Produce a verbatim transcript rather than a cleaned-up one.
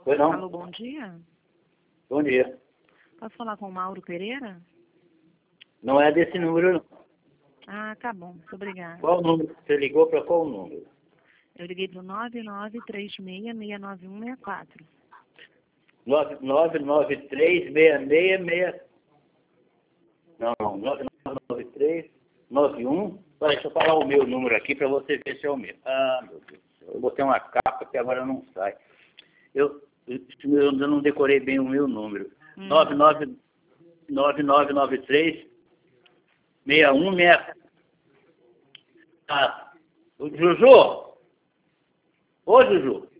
Foi não? Alô, bom dia. Bom dia. Posso falar com o Mauro Pereira? Não é desse número, não. Ah, tá bom. Muito obrigada. Qual o número? Você ligou para qual número? Eu liguei para o nove nove três seis, seis nove um seis quatro. nove nove nove três seis seis seis... Não, não. nove nove nove três nove um... Deixa eu falar o meu número aqui para você ver se é o meu. Ah, meu Deus do céu. Eu botei uma capa que agora não sai. Eu, eu, eu não decorei bem o meu número. Hum. nove nove nove três seis um seis... Ah, o Juju? Ô, Juju?